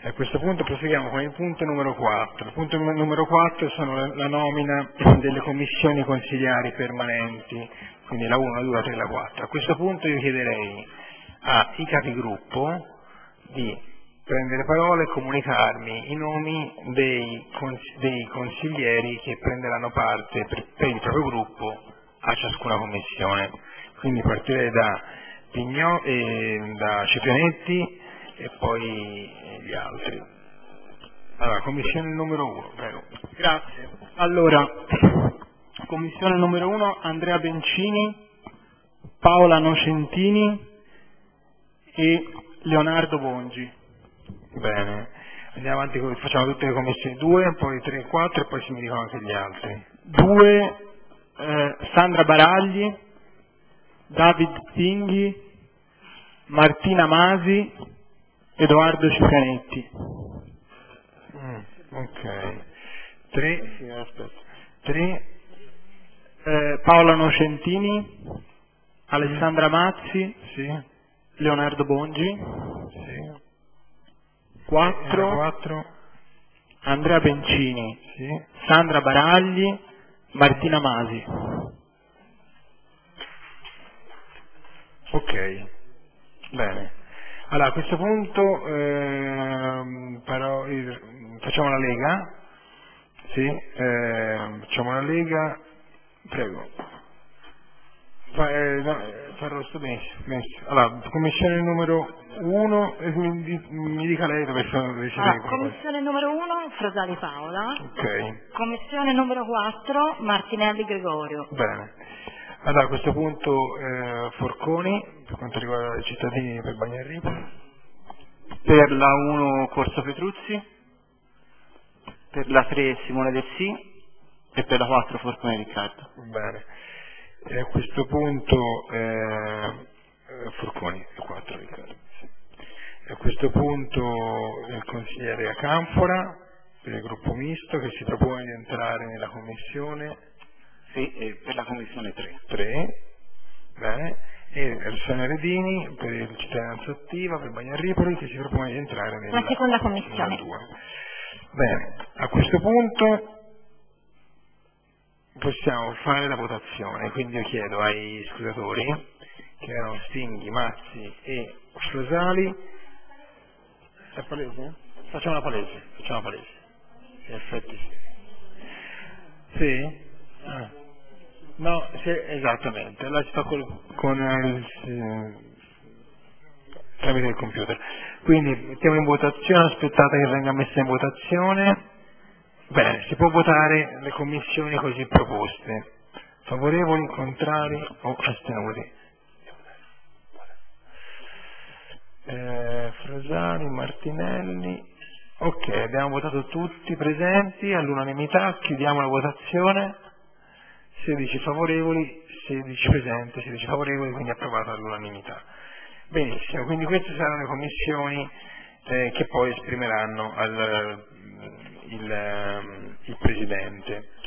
A questo punto proseguiamo con il punto numero 4. Il punto numero 4 sono la nomina delle commissioni consigliari permanenti, quindi la 1, la 2, la 3 e la 4. A questo punto io chiederei ai capigruppo di prendere parola e comunicarmi i nomi dei consiglieri che prenderanno parte per il proprio gruppo a ciascuna commissione. Quindi partirei da Ciprianetti e poi gli altri. Allora, commissione numero 1, prego. Grazie. Allora, commissione numero 1, Andrea Bencini, Paola Nocentini e Leonardo Bongi. Bene, andiamo avanti, facciamo tutte le commissioni 2, poi 3 e 4 e poi si mi dicono anche gli altri. 2, Sandra Baragli, David Tinghi, Martina Masi, Edoardo Ciprianetti. Ok. 3, sì, aspetta. 3, Paola Nocentini, Alessandra Mazzi, sì, Leonardo Bongi. sì. 4, Andrea Bencini, sì. Sandra Baragli, Martina Masi. Ok, bene. Allora, a questo punto facciamo la Lega. Sì, facciamo la Lega. Prego. Farrosto, benissimo. Allora, commissione numero 1, mi dica lei dove sono commissione numero 1, Frasali Paola. Ok. Commissione numero 4, Martinelli Gregorio. Bene. Allora, a questo punto Forconi, per quanto riguarda i cittadini per Bagnarripoli. Per la 1 Corso Petruzzi, per la 3 Simone Del Sì e per la 4 Forconi Riccardo. Bene. E a questo punto Forconi, 4 Riccardo. Sì. E a questo punto il consigliere Acanfora per il gruppo misto che si propone di entrare nella commissione. Sì, per la commissione 3. 3. Bene. E Rossana Redini per il cittadinanza attiva per Bagnarripoli che si propone di entrare nella seconda commissione. 2. Bene, a questo punto possiamo fare la votazione, quindi io chiedo ai scrutatori, che erano Stinghi, Mazzi e Frasali, è palese? Facciamo la palese. In effetti sì. Sì? Ah. No, sì, esattamente, allora ci sto tramite il computer. Quindi mettiamo in votazione, aspettate che venga messa in votazione. Bene, si può votare le commissioni così proposte. Favorevoli, contrari o astenuti. Frasali, Martinelli. Ok, abbiamo votato tutti presenti all'unanimità, chiudiamo la votazione. 16 favorevoli, 16 presenti, 16 favorevoli, quindi approvato all'unanimità. Benissimo, quindi queste saranno le commissioni che poi esprimeranno il Presidente.